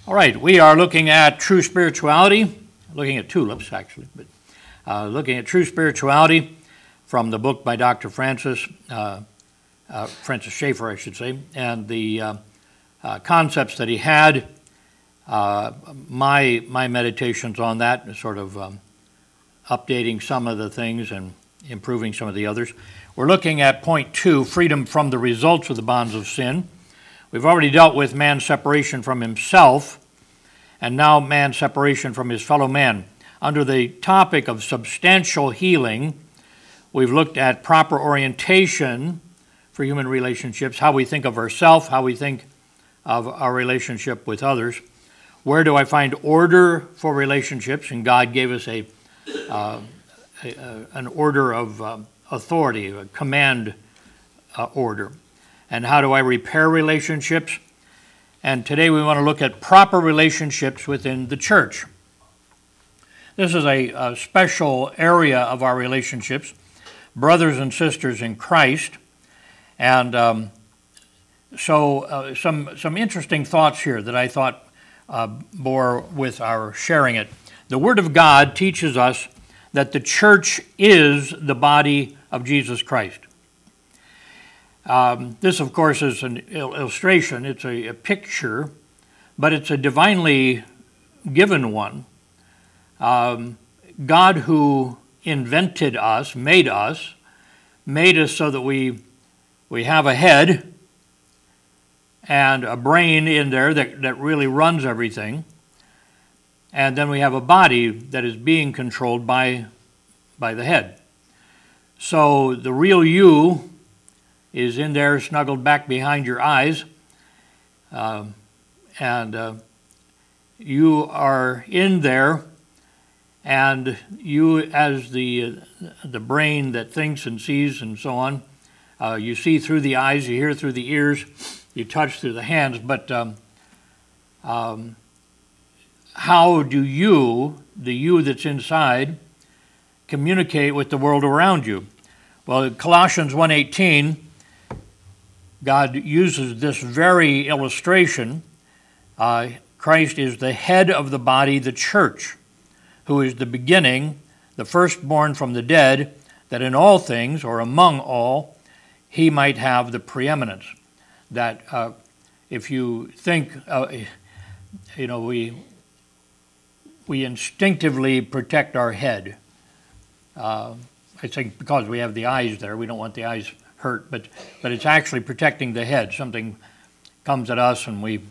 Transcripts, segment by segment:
All right, we are looking at true spirituality, looking at tulips actually, but looking at true spirituality from the book by Dr. Francis Schaeffer, I should say, and the concepts that he had. My meditations on that, sort of updating some of the things and improving some of the others. We're looking at point 2, freedom from the results of the bonds of sin. We've already dealt with man's separation from himself, and now man's separation from his fellow man. Under the topic of substantial healing, we've looked at proper orientation for human relationships, how we think of ourselves, how we think of our relationship with others. Where do I find order for relationships? And God gave us an order of authority, a command order. And how do I repair relationships? And today we want to look at proper relationships within the church. This is a special area of our relationships, brothers and sisters in Christ. And so some interesting thoughts here that I thought bore with our sharing it. The Word of God teaches us that the church is the body of Jesus Christ. This, of course, is an illustration. It's a picture, but it's a divinely given one. God, who invented us, made us so that we have a head and a brain in there that really runs everything. And then we have a body that is being controlled by the head. So the real you is in there snuggled back behind your eyes. And you are in there, and you as the brain that thinks and sees and so on, you see through the eyes, you hear through the ears, you touch through the hands, but how do you, the you that's inside, communicate with the world around you? Well, in Colossians 1:18, God uses this very illustration. Christ is the head of the body, the church, who is the beginning, the firstborn from the dead, that in all things, or among all, he might have the preeminence. That if you think, we instinctively protect our head. I think because we have the eyes there, we don't want the eyes hurt, but it's actually protecting the head. Something comes at us and we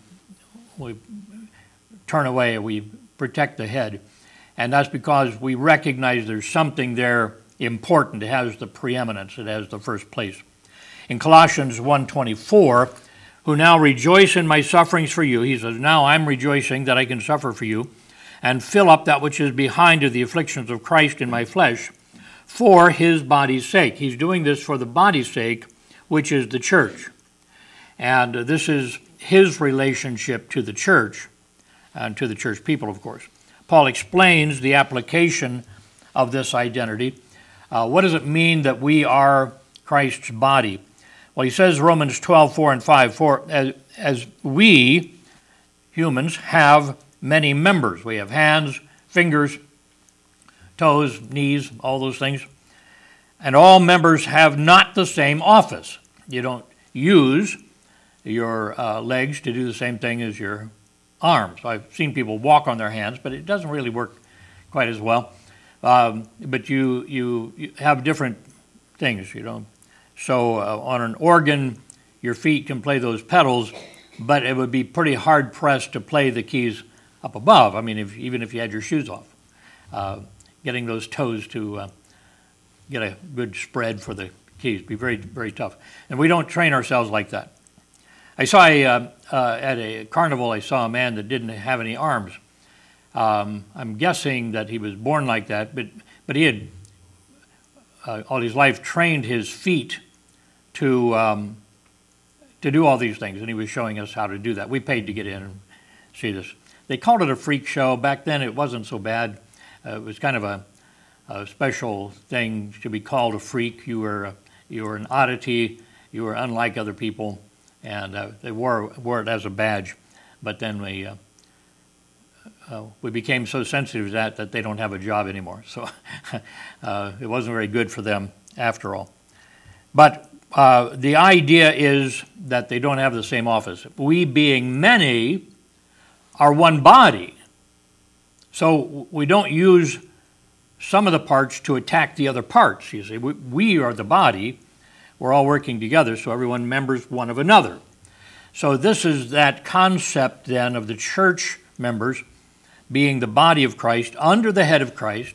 turn away, we protect the head. And that's because we recognize there's something there important. It has the preeminence, it has the first place. In Colossians 1:24, who now rejoice in my sufferings for you, he says, now I'm rejoicing that I can suffer for you, and fill up that which is behind of the afflictions of Christ in my flesh, for his body's sake. He's doing this for the body's sake, which is the church. And this is his relationship to the church, and to the church people, of course. Paul explains the application of this identity. What does it mean that we are Christ's body? Well, he says, Romans 12:4 and 5, for as we, humans, have many members. We have hands, fingers, toes, knees, all those things. And all members have not the same office. You don't use your legs to do the same thing as your arms. I've seen people walk on their hands, but it doesn't really work quite as well. But you have different things, So on an organ, your feet can play those pedals, but it would be pretty hard pressed to play the keys up above. I mean, even if you had your shoes off, getting those toes to get a good spread for the keys would be very, very tough. And we don't train ourselves like that. I saw at a carnival, I saw a man that didn't have any arms. I'm guessing that he was born like that, but he had all his life trained his feet to do all these things, and he was showing us how to do that. We paid to get in and see this. They called it a freak show. Back then it wasn't so bad. It was kind of a special thing to be called a freak. You were an oddity. You were unlike other people, and they wore it as a badge. But then we became so sensitive to that they don't have a job anymore. So it wasn't very good for them after all. But the idea is that they don't have the same office. We, being many, are one body. So we don't use some of the parts to attack the other parts. You see, we are the body. We're all working together, so everyone members one of another. So this is that concept then of the church members being the body of Christ, under the head of Christ,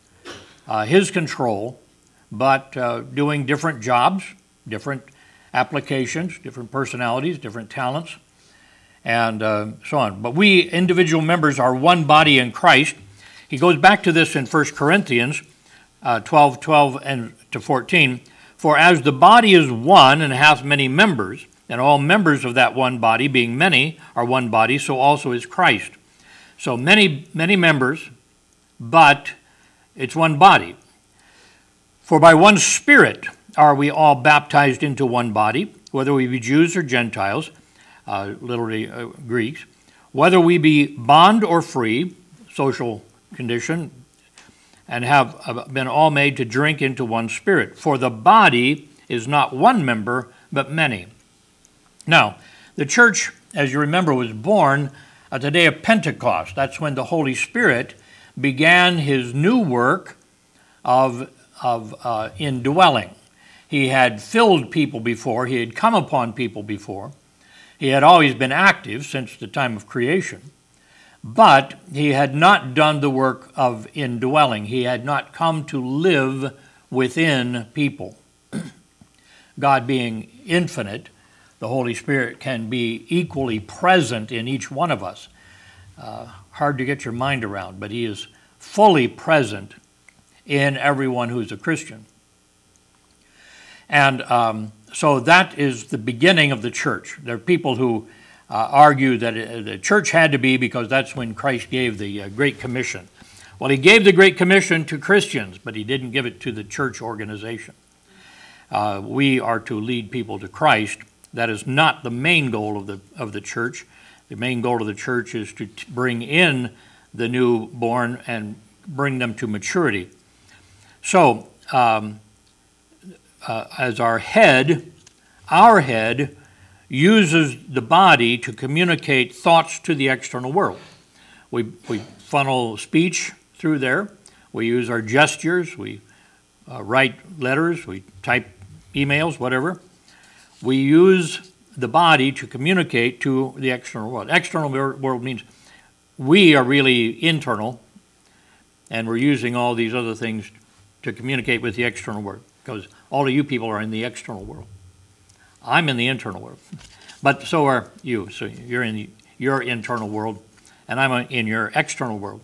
his control, but doing different jobs, different applications, different personalities, different talents, and so on. But we individual members are one body in Christ. He goes back to this in 1 Corinthians 12:12 and to 14. For as the body is one and hath many members, and all members of that one body, being many, are one body, so also is Christ. So many members, but it's one body. For by one Spirit are we all baptized into one body, whether we be Jews or Gentiles, literally Greeks, whether we be bond or free, social condition, and have been all made to drink into one Spirit. For the body is not one member, but many. Now, the church, as you remember, was born at the day of Pentecost. That's when the Holy Spirit began his new work of indwelling. He had filled people before. He had come upon people before. He had always been active since the time of creation. But he had not done the work of indwelling. He had not come to live within people. God being infinite, the Holy Spirit can be equally present in each one of us. Hard to get your mind around, but he is fully present in everyone who's a Christian. And so that is the beginning of the church. There are people who argue that the church had to be because that's when Christ gave the Great Commission. Well, he gave the Great Commission to Christians, but he didn't give it to the church organization. We are to lead people to Christ. That is not the main goal of the church. The main goal of the church is to bring in the newborn and bring them to maturity. So, as our head uses the body to communicate thoughts to the external world. We funnel speech through there. We use our gestures. We write letters. We type emails, whatever. We use the body to communicate to the external world. External world means we are really internal, and we're using all these other things to communicate with the external world, because all of you people are in the external world. I'm in the internal world, but so are you. So you're in your internal world, and I'm in your external world.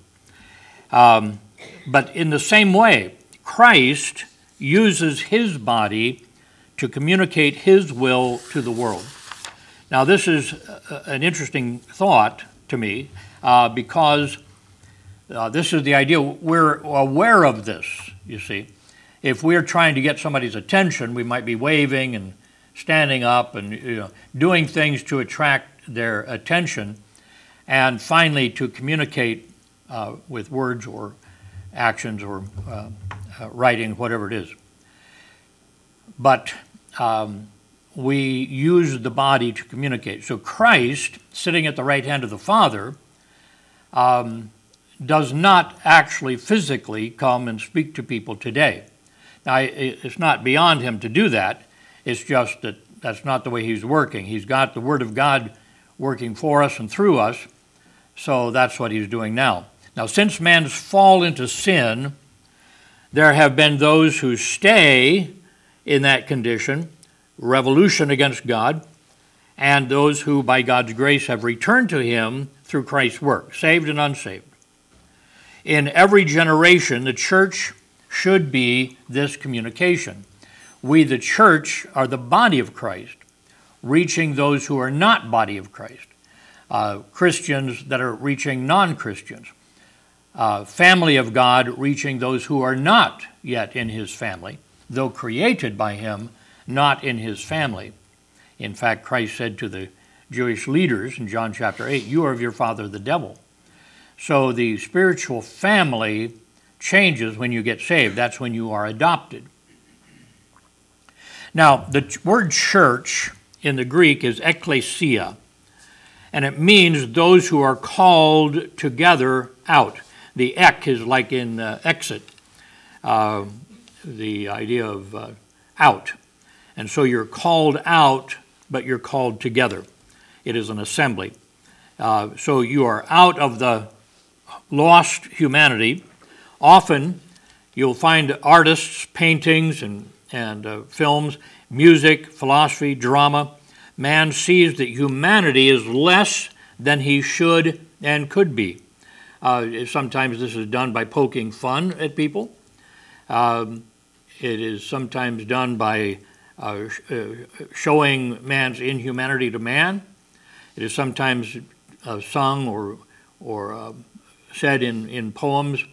But in the same way, Christ uses his body to communicate his will to the world. Now, this is an interesting thought to me because this is the idea. We're aware of this, you see. If we're trying to get somebody's attention, we might be waving and standing up and doing things to attract their attention, and finally to communicate with words or actions or writing, whatever it is. But we use the body to communicate. So Christ, sitting at the right hand of the Father, does not actually physically come and speak to people today. Now, it's not beyond him to do that. It's just that that's not the way he's working. He's got the Word of God working for us and through us, so that's what he's doing now. Now, since man's fall into sin, there have been those who stay in that condition, revolution against God, and those who, by God's grace, have returned to him through Christ's work, saved and unsaved. In every generation, the church should be this communication. We, the church, are the body of Christ, reaching those who are not body of Christ, Christians that are reaching non-Christians, family of God reaching those who are not yet in his family, though created by him, not in his family. In fact, Christ said to the Jewish leaders in John chapter 8, "You are of your father the devil." So the spiritual family changes when you get saved. That's when you are adopted. Now, the word church in the Greek is ekklesia, and it means those who are called together out. The ek is like in exit, the idea of out. And so you're called out, but you're called together. It is an assembly. So you are out of the lost humanity. Often you'll find artists, paintings, and films, music, philosophy, drama. Man sees that humanity is less than he should and could be. Sometimes this is done by poking fun at people. It is sometimes done by showing man's inhumanity to man. It is sometimes sung or said in poems.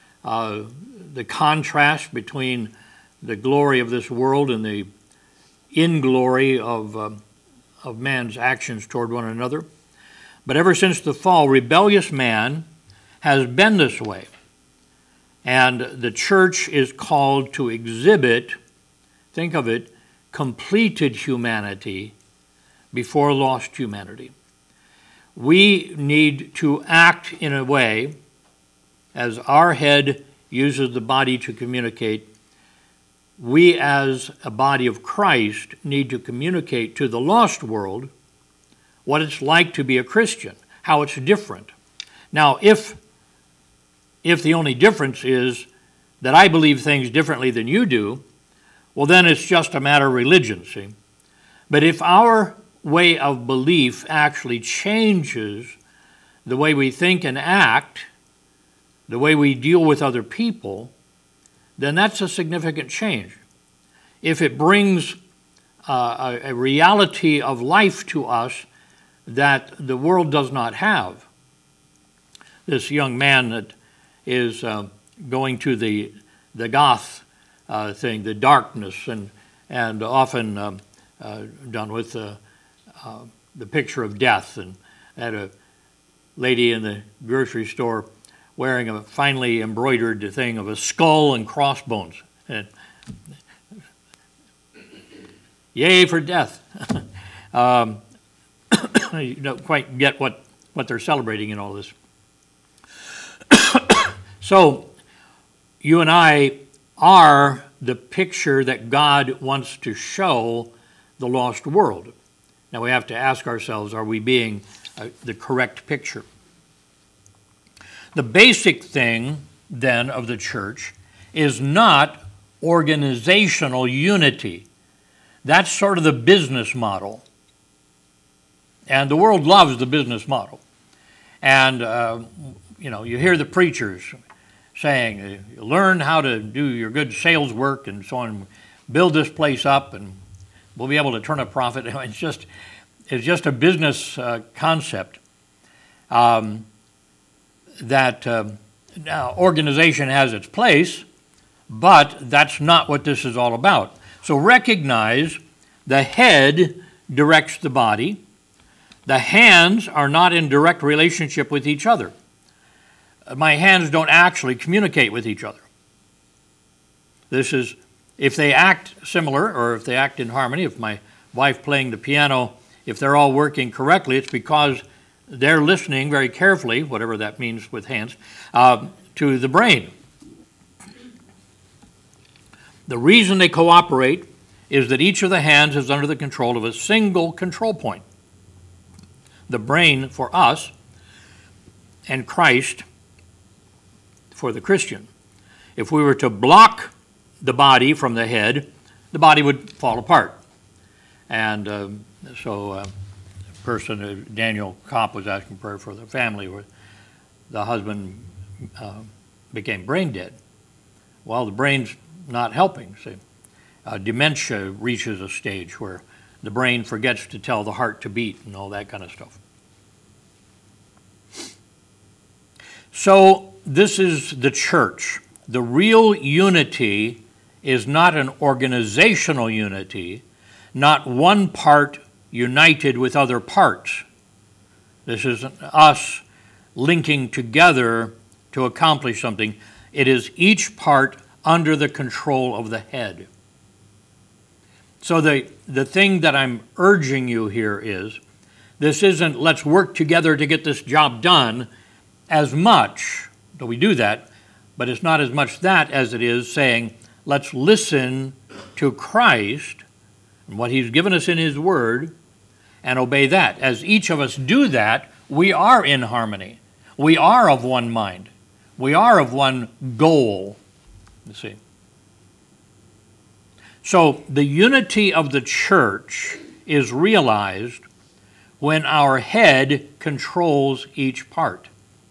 The contrast between the glory of this world and the inglory of man's actions toward one another. But ever since the fall, rebellious man has been this way. And the church is called to exhibit, think of it, completed humanity before lost humanity. We need to act in a way, as our head uses the body to communicate, we as a body of Christ need to communicate to the lost world what it's like to be a Christian, how it's different. Now, if the only difference is that I believe things differently than you do, well, then it's just a matter of religion, see? But if our way of belief actually changes the way we think and act, the way we deal with other people, then that's a significant change. If it brings a reality of life to us that the world does not have. This young man that is going to the goth thing, the darkness, and often done with the picture of death. And I had a lady in the grocery store wearing a finely embroidered thing of a skull and crossbones. And, yay for death. You don't quite get what they're celebrating in all this. So, you and I are the picture that God wants to show the lost world. Now we have to ask ourselves, are we being the correct picture? The basic thing, then, of the church is not organizational unity. That's sort of the business model. And the world loves the business model. And, you hear the preachers saying, learn how to do your good sales work and so on, build this place up and we'll be able to turn a profit. It's just a business concept. That organization has its place, but that's not what this is all about. So recognize the head directs the body. The hands are not in direct relationship with each other. My hands don't actually communicate with each other. This is, if they act similar or if they act in harmony, if my wife playing the piano, if they're all working correctly, it's because they're listening very carefully, whatever that means with hands, to the brain. The reason they cooperate is that each of the hands is under the control of a single control point. The brain for us and Christ for the Christian. If we were to block the body from the head, the body would fall apart. And so person, Daniel Kopp, was asking prayer for the family where the husband became brain dead. Well, the brain's not helping. See, dementia reaches a stage where the brain forgets to tell the heart to beat and all that kind of stuff. So this is the church. The real unity is not an organizational unity, not one part united with other parts. This isn't us linking together to accomplish something. It is each part under the control of the head. So the thing that I'm urging you here is, this isn't let's work together to get this job done as much, though we do that, but it's not as much that as it is saying, let's listen to Christ and what he's given us in his word and obey that. As each of us do that, we are in harmony. We are of one mind. We are of one goal, you see. So the unity of the church is realized when our head controls each part.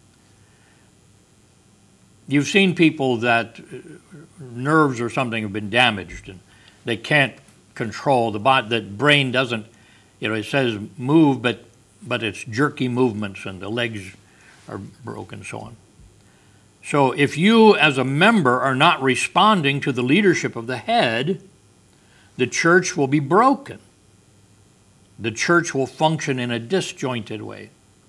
You've seen people that nerves or something have been damaged and they can't control the body. The brain doesn't, it says move, but it's jerky movements and the legs are broken and so on. So if you as a member are not responding to the leadership of the head, the church will be broken. The church will function in a disjointed way.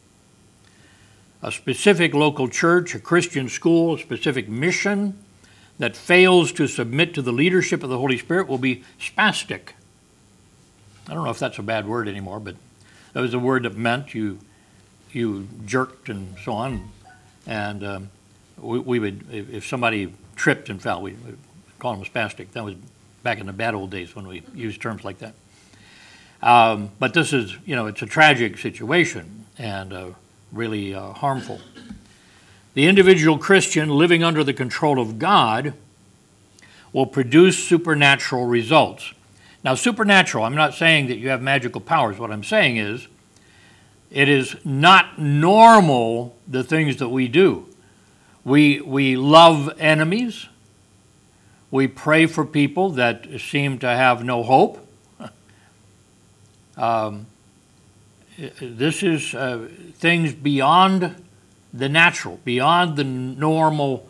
A specific local church, a Christian school, a specific mission that fails to submit to the leadership of the Holy Spirit will be spastic. I don't know if that's a bad word anymore, but that was a word that meant you jerked and so on. And we would, if somebody tripped and fell, we'd call them a spastic. That was back in the bad old days when we used terms like that. But this is, it's a tragic situation and really harmful. The individual Christian living under the control of God will produce supernatural results. Now, supernatural, I'm not saying that you have magical powers. What I'm saying is, it is not normal, the things that we do. We love enemies. We pray for people that seem to have no hope. This is things beyond the natural, beyond the normal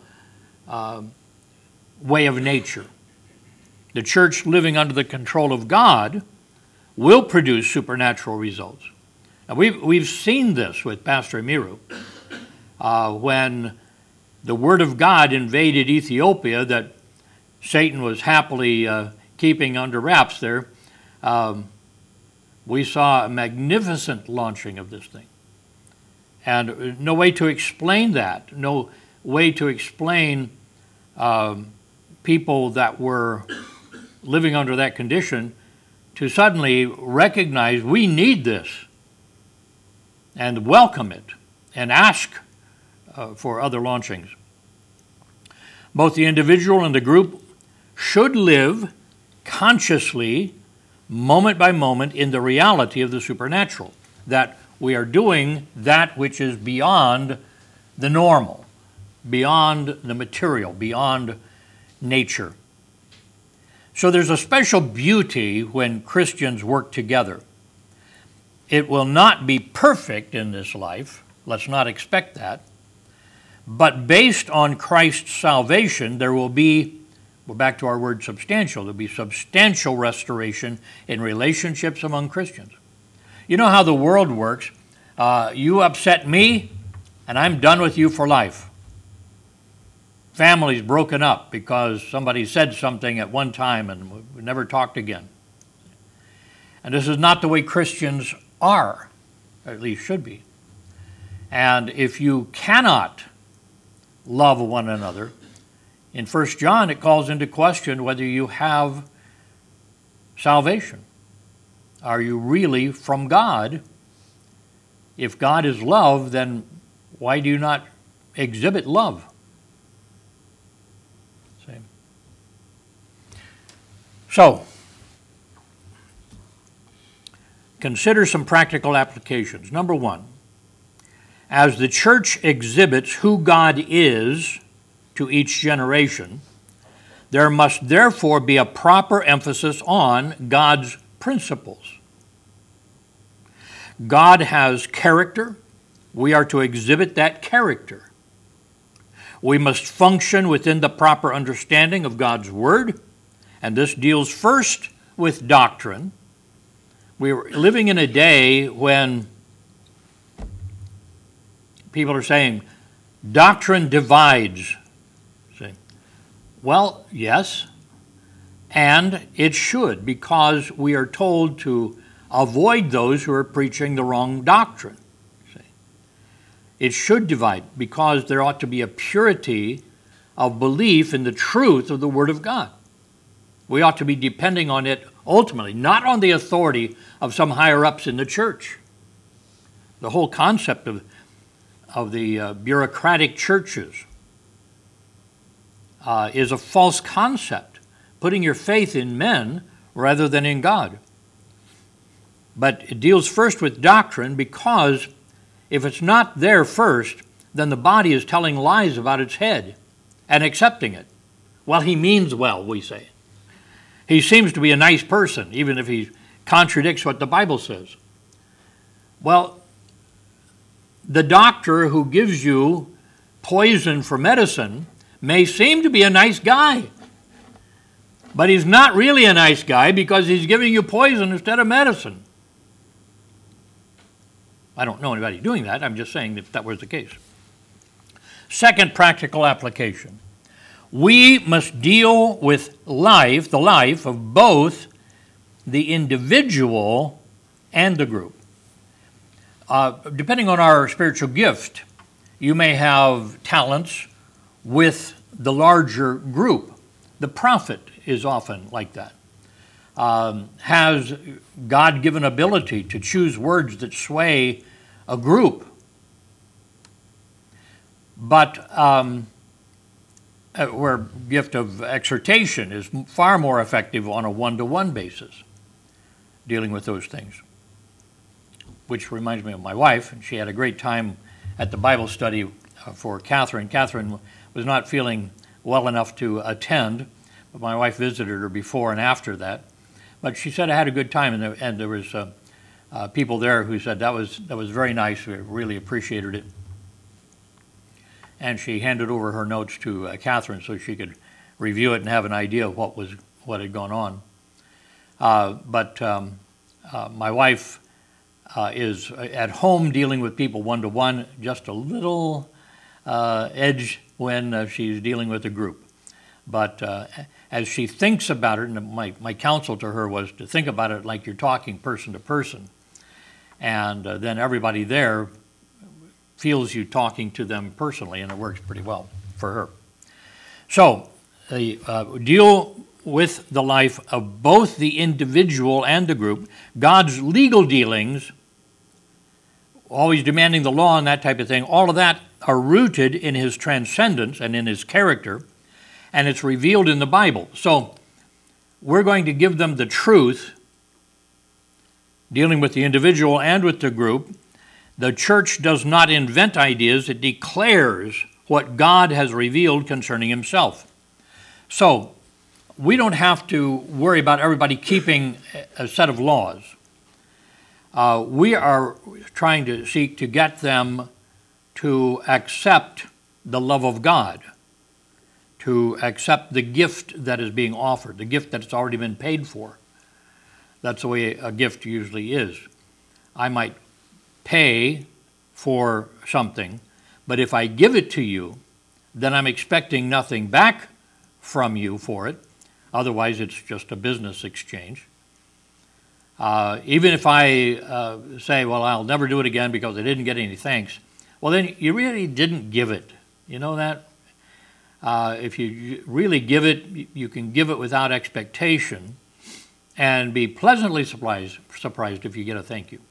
way of nature. The church living under the control of God will produce supernatural results. Now, we've seen this with Pastor Amiru. When the Word of God invaded Ethiopia, that Satan was happily keeping under wraps there, we saw a magnificent launching of this thing. And no way to explain that, no way to explain people that were living under that condition to suddenly recognize we need this and welcome it and ask for other launchings. Both the individual and the group should live consciously, moment by moment, in the reality of the supernatural, that we are doing that which is beyond the normal, beyond the material, beyond nature. So there's a special beauty when Christians work together. It will not be perfect in this life, let's not expect that, but based on Christ's salvation, there will be, we're back to our word substantial, there'll be substantial restoration in relationships among Christians. You know how the world works. You upset me, and I'm done with you for life. Families broken up because somebody said something at one time and we never talked again. And this is not the way Christians are, or at least should be. And if you cannot love one another, in 1 John it calls into question whether you have salvation. Are you really from God? If God is love, then why do you not exhibit love? Same. So, consider some practical applications. Number one, as the church exhibits who God is to each generation, there must therefore be a proper emphasis on God's principles. God has character. We are to exhibit that character. We must function within the proper understanding of God's Word, and this deals first with doctrine. We're living in a day when people are saying, doctrine divides. See? Well, yes, and it should, because we are told to avoid those who are preaching the wrong doctrine. See? It should divide, because there ought to be a purity of belief in the truth of the Word of God. We ought to be depending on it ultimately, not on the authority of some higher-ups in the church. The whole concept of the bureaucratic churches is a false concept, putting your faith in men rather than in God. But it deals first with doctrine, because if it's not there first, then the body is telling lies about its head and accepting it. Well, he means well, we say. He seems to be a nice person, even if he contradicts what the Bible says. Well, the doctor who gives you poison for medicine may seem to be a nice guy, but he's not really a nice guy because he's giving you poison instead of medicine. I don't know anybody doing that. I'm just saying that was the case. Second practical application. We must deal with the life of both the individual and the group. Depending on our spiritual gift, you may have talents with the larger group. The prophet is often like that. Has God-given ability to choose words that sway a group. But where gift of exhortation is far more effective on a one-to-one basis, dealing with those things. Which reminds me of my wife, and she had a great time at the Bible study for Catherine. Catherine was not feeling well enough to attend, but my wife visited her before and after that. But she said I had a good time, and there was people there who said that was very nice. We really appreciated it. And she handed over her notes to Catherine so she could review it and have an idea of what had gone on. But my wife is at home dealing with people one-to-one, just a little edge when she's dealing with a group. But as she thinks about it, and my counsel to her was to think about it like you're talking person to person. And then everybody there feels you talking to them personally, and it works pretty well for her. So, deal with the life of both the individual and the group. God's legal dealings, always demanding the law and that type of thing, all of that are rooted in his transcendence and in his character, and it's revealed in the Bible. So, we're going to give them the truth, dealing with the individual and with the group. The church does not invent ideas, it declares what God has revealed concerning himself. So, we don't have to worry about everybody keeping a set of laws. We are trying to seek to get them to accept the love of God, to accept the gift that is being offered, the gift that's already been paid for. That's the way a gift usually is. I might pay for something, but if I give it to you, then I'm expecting nothing back from you for it. Otherwise, it's just a business exchange. Even if I say, well, I'll never do it again because I didn't get any thanks, well, then you really didn't give it. You know that? If you really give it, you can give it without expectation and be pleasantly surprised if you get a thank you.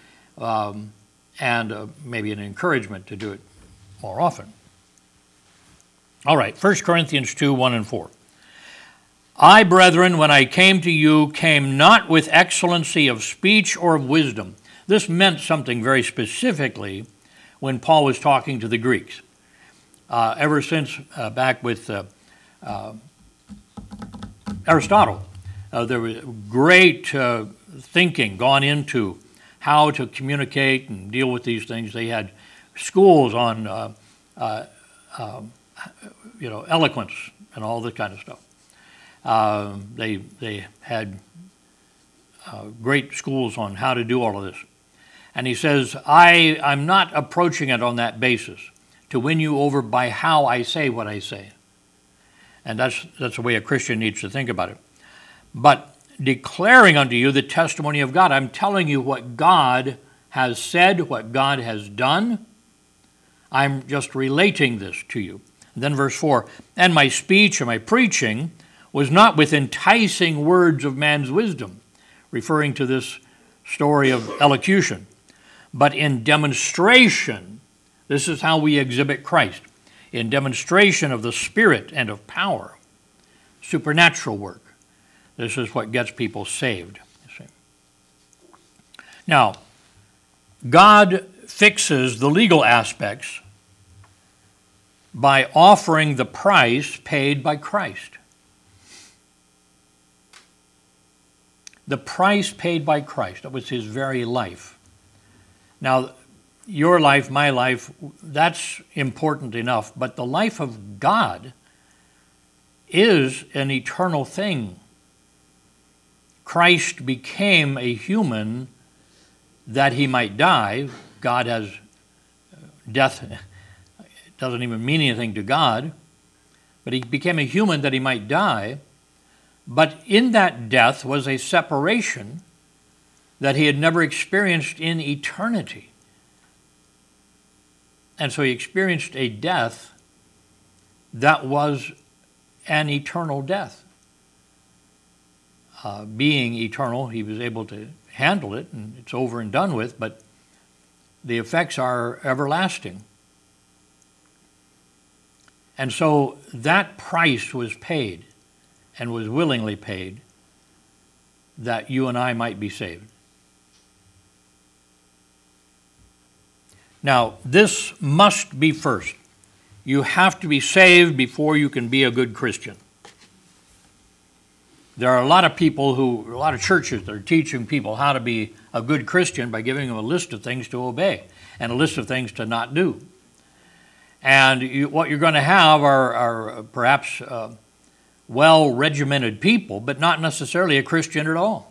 And maybe an encouragement to do it more often. All right, 1 Corinthians 2, 1 and 4. I, brethren, when I came to you, came not with excellency of speech or of wisdom. This meant something very specifically when Paul was talking to the Greeks. Ever since back with Aristotle, there was great thinking gone into how to communicate and deal with these things. They had schools on eloquence and all this kind of stuff. They had great schools on how to do all of this. And he says, I'm not approaching it on that basis, to win you over by how I say what I say. And that's the way a Christian needs to think about it. But declaring unto you the testimony of God. I'm telling you what God has said, what God has done. I'm just relating this to you. And then verse 4, and my speech and my preaching was not with enticing words of man's wisdom, referring to this story of elocution, but in demonstration. This is how we exhibit Christ, in demonstration of the Spirit and of power, supernatural work. This is what gets people saved. You see. Now, God fixes the legal aspects by offering the price paid by Christ. The price paid by Christ, that was his very life. Now, your life, my life, that's important enough, but the life of God is an eternal thing. Christ became a human that he might die. God has death. It doesn't even mean anything to God. But he became a human that he might die. But in that death was a separation that he had never experienced in eternity. And so he experienced a death that was an eternal death. Being eternal, he was able to handle it, and it's over and done with, but the effects are everlasting. And so that price was paid, and was willingly paid, that you and I might be saved. Now, this must be first. You have to be saved before you can be a good Christian. There are a lot of churches that are teaching people how to be a good Christian by giving them a list of things to obey and a list of things to not do. And what you're going to have are perhaps well-regimented people, but not necessarily a Christian at all.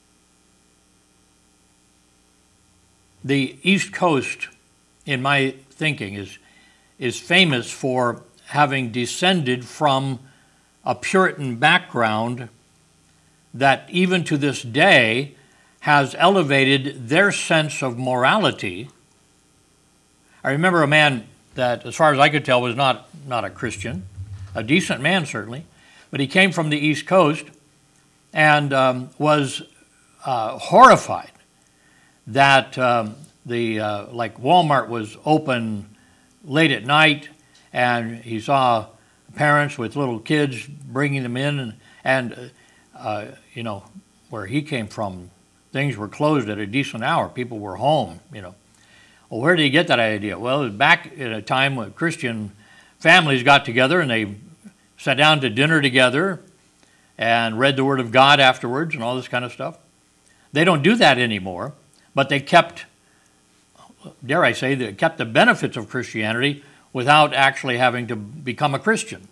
The East Coast, in my thinking, is famous for having descended from a Puritan background that even to this day has elevated their sense of morality. I remember a man that, as far as I could tell, was not a Christian, a decent man certainly, but he came from the East Coast and was horrified that like Walmart was open late at night, and he saw parents with little kids bringing them in, and where he came from, things were closed at a decent hour. People were home, Well, where did he get that idea? Well, it was back in a time when Christian families got together and they sat down to dinner together and read the Word of God afterwards and all this kind of stuff. They don't do that anymore, but they kept, dare I say, they kept the benefits of Christianity without actually having to become a Christian.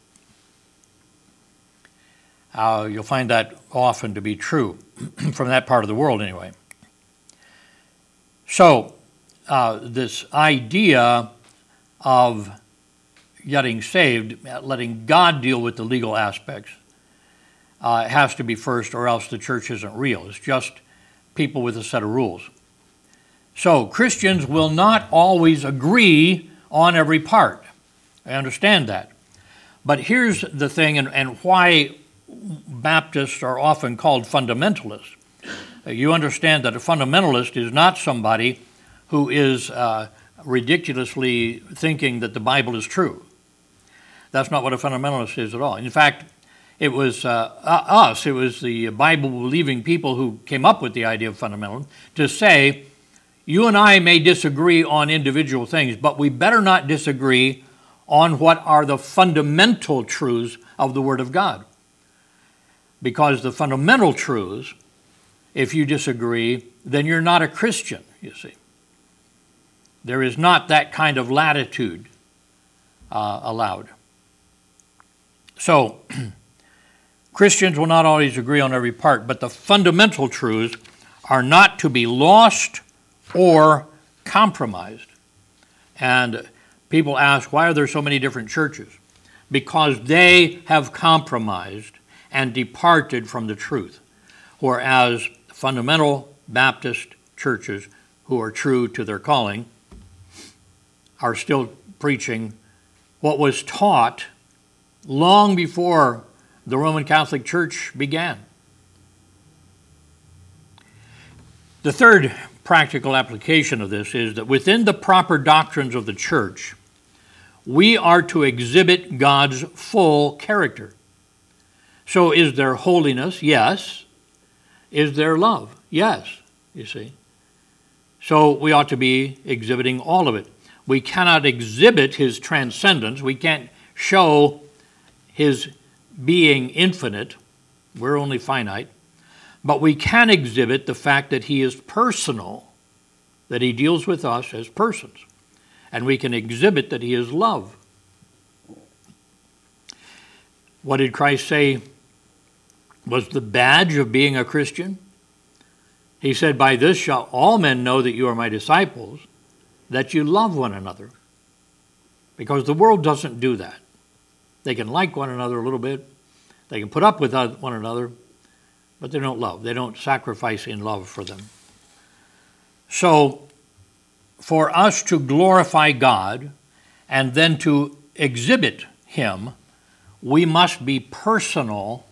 You'll find that often to be true, from that part of the world anyway. So, this idea of getting saved, letting God deal with the legal aspects, has to be first, or else the church isn't real. It's just people with a set of rules. So, Christians will not always agree on every part. I understand that. But here's the thing, and why Baptists are often called fundamentalists. You understand that a fundamentalist is not somebody who is ridiculously thinking that the Bible is true. That's not what a fundamentalist is at all. In fact, it was it was the Bible-believing people who came up with the idea of fundamentalism to say, you and I may disagree on individual things, but we better not disagree on what are the fundamental truths of the Word of God. Because the fundamental truths, if you disagree, then you're not a Christian, you see. There is not that kind of latitude allowed. So, Christians will not always agree on every part, but the fundamental truths are not to be lost or compromised. And people ask, why are there so many different churches? Because they have compromised and departed from the truth, whereas fundamental Baptist churches who are true to their calling are still preaching what was taught long before the Roman Catholic Church began. The third practical application of this is that within the proper doctrines of the church, we are to exhibit God's full character. So is there holiness? Yes. Is there love? Yes, you see. So we ought to be exhibiting all of it. We cannot exhibit his transcendence. We can't show his being infinite. We're only finite. But we can exhibit the fact that he is personal, that he deals with us as persons. And we can exhibit that he is love. What did Christ say was the badge of being a Christian? He said, by this shall all men know that you are my disciples, that you love one another. Because the world doesn't do that. They can like one another a little bit. They can put up with one another, but they don't love. They don't sacrifice in love for them. So, for us to glorify God and then to exhibit him, we must be personal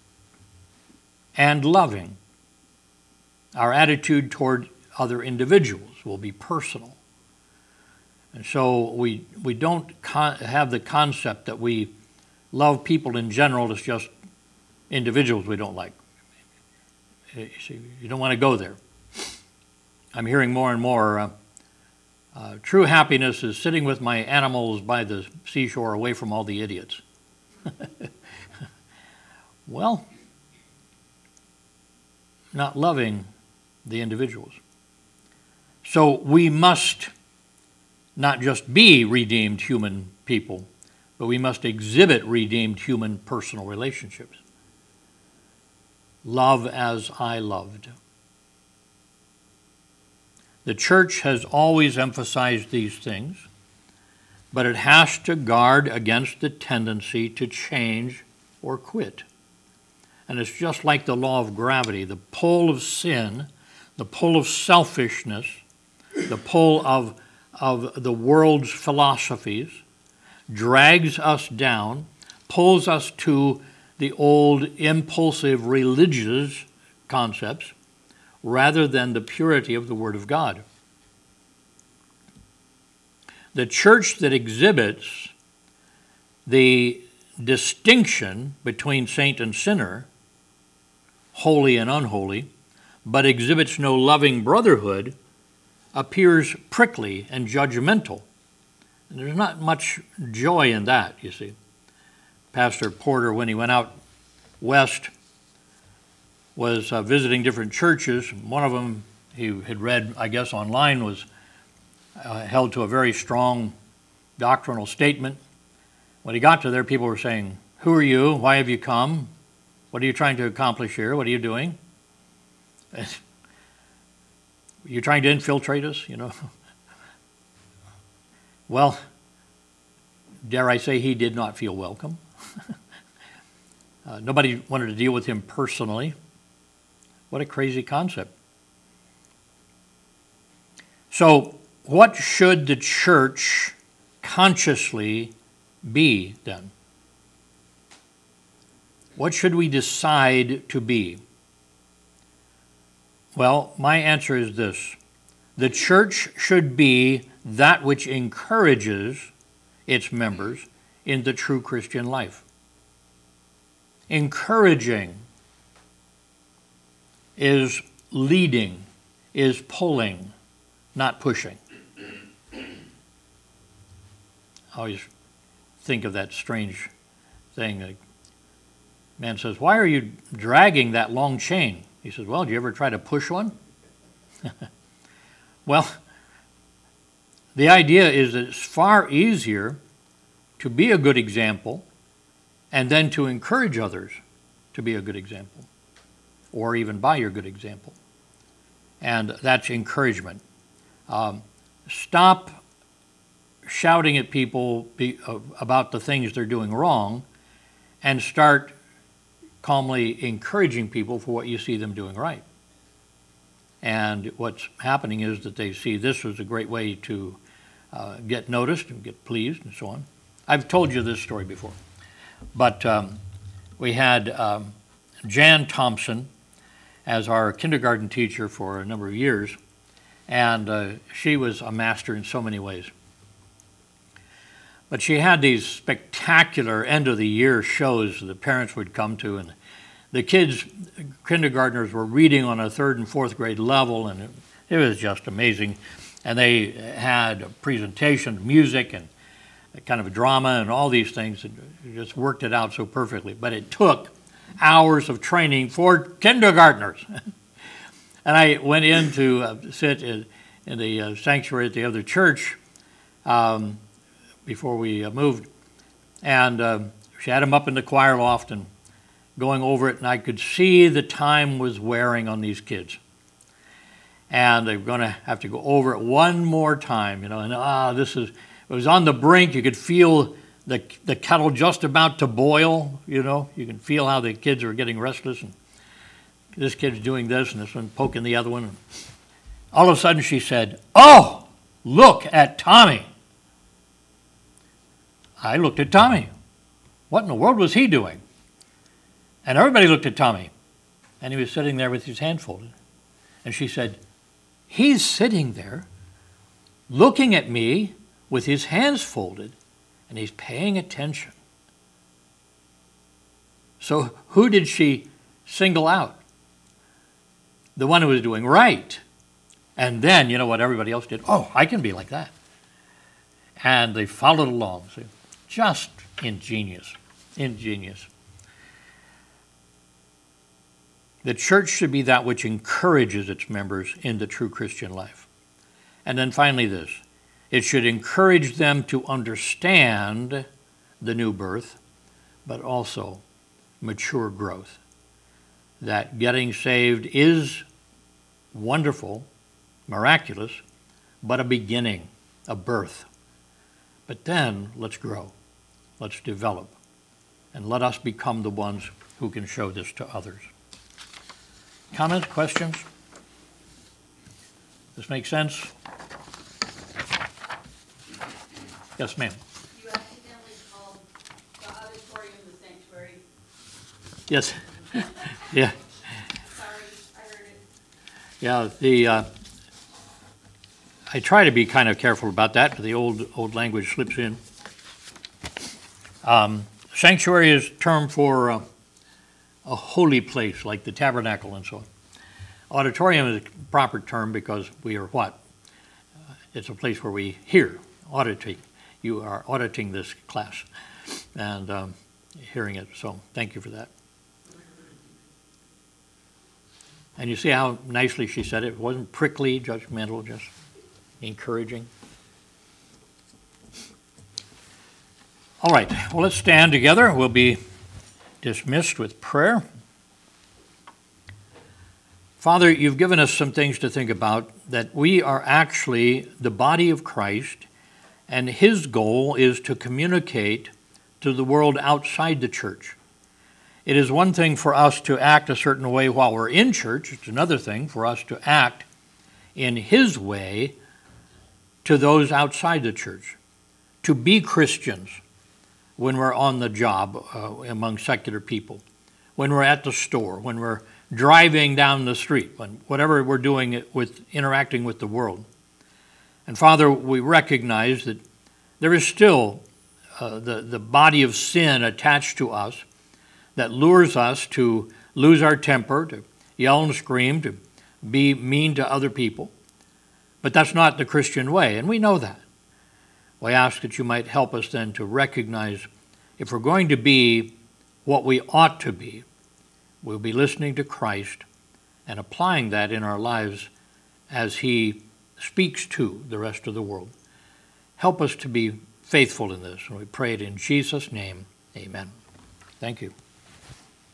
and loving. Our attitude toward other individuals will be personal. And so we don't have the concept that we love people in general as just individuals we don't like. You don't want to go there. I'm hearing more and more, true happiness is sitting with my animals by the seashore away from all the idiots. Well, not loving the individuals. So we must not just be redeemed human people, but we must exhibit redeemed human personal relationships. Love as I loved. The church has always emphasized these things, but it has to guard against the tendency to change or quit. And it's just like the law of gravity. The pull of sin, the pull of selfishness, the pull of the world's philosophies drags us down, pulls us to the old impulsive religious concepts rather than the purity of the Word of God. The church that exhibits the distinction between saint and sinner, holy and unholy, but exhibits no loving brotherhood, appears prickly and judgmental. And there's not much joy in that, you see. Pastor Porter, when he went out west, was visiting different churches. One of them he had read, I guess, online was held to a very strong doctrinal statement. When he got to there, people were saying, "Who are you? Why have you come? What are you trying to accomplish here? What are you doing? You're trying to infiltrate us, you know?" Well, dare I say he did not feel welcome. Nobody wanted to deal with him personally. What a crazy concept. So, what should the church consciously be then? What should we decide to be? Well, my answer is this. The church should be that which encourages its members in the true Christian life. Encouraging is leading, is pulling, not pushing. I always think of that strange thing. A man says, "Why are you dragging that long chain?" He says, "Well, do you ever try to push one?" Well, the idea is that it's far easier to be a good example and then to encourage others to be a good example, or even by your good example. And that's encouragement. Stop shouting at people about the things they're doing wrong, and start calmly encouraging people for what you see them doing right. And what's happening is that they see this as a great way to get noticed and get pleased and so on. I've told you this story before, but we had Jan Thompson as our kindergarten teacher for a number of years, and she was a master in so many ways. But she had these spectacular end-of-the-year shows the parents would come to, and the kids, kindergartners, were reading on a 3rd and 4th grade level, and it was just amazing. And they had a presentation, music, and kind of a drama, and all these things, and just worked it out so perfectly. But it took hours of training for kindergartners. And I went in to sit in the sanctuary at the other church before we moved, and she had them up in the choir loft and going over it, and I could see the time was wearing on these kids. And they're going to have to go over it one more time, and it was on the brink. You could feel the kettle just about to boil, you can feel how the kids are getting restless, and this kid's doing this, and this one poking the other one. And all of a sudden she said, "Oh, look at Tommy." I looked at Tommy. What in the world was he doing? And everybody looked at Tommy. And he was sitting there with his hand folded. And she said, "He's sitting there looking at me with his hands folded, and he's paying attention." So who did she single out? The one who was doing right. And then, you know what everybody else did? Oh, I can be like that. And they followed along. See? Just ingenious. Ingenious. The church should be that which encourages its members in the true Christian life. And then finally this, it should encourage them to understand the new birth, but also mature growth. That getting saved is wonderful, miraculous, but a beginning, a birth. But then let's grow, let's develop, and let us become the ones who can show this to others. Comments, questions? This make sense? Yes, ma'am. You accidentally called the auditorium the sanctuary. Yes. Yeah. Sorry, I heard it. Yeah. I try to be kind of careful about that, but the old language slips in. Sanctuary is a term for a holy place, like the tabernacle and so on. Auditorium is a proper term because we are what? It's a place where we hear, auditing. You are auditing this class and hearing it, so thank you for that. And you see how nicely she said it? It wasn't prickly, judgmental, just encouraging. All right, well, let's stand together. We'll be dismissed with prayer. Father, you've given us some things to think about, that we are actually the body of Christ, and his goal is to communicate to the world outside the church. It is one thing for us to act a certain way while we're in church. It's another thing for us to act in his way to those outside the church, to be Christians when we're on the job among secular people, when we're at the store, when we're driving down the street, when whatever we're doing with interacting with the world. And Father, we recognize that there is still the body of sin attached to us that lures us to lose our temper, to yell and scream, to be mean to other people. But that's not the Christian way, and we know that. We ask that you might help us then to recognize if we're going to be what we ought to be, we'll be listening to Christ and applying that in our lives as he speaks to the rest of the world. Help us to be faithful in this, and we pray it in Jesus' name. Amen. Thank you.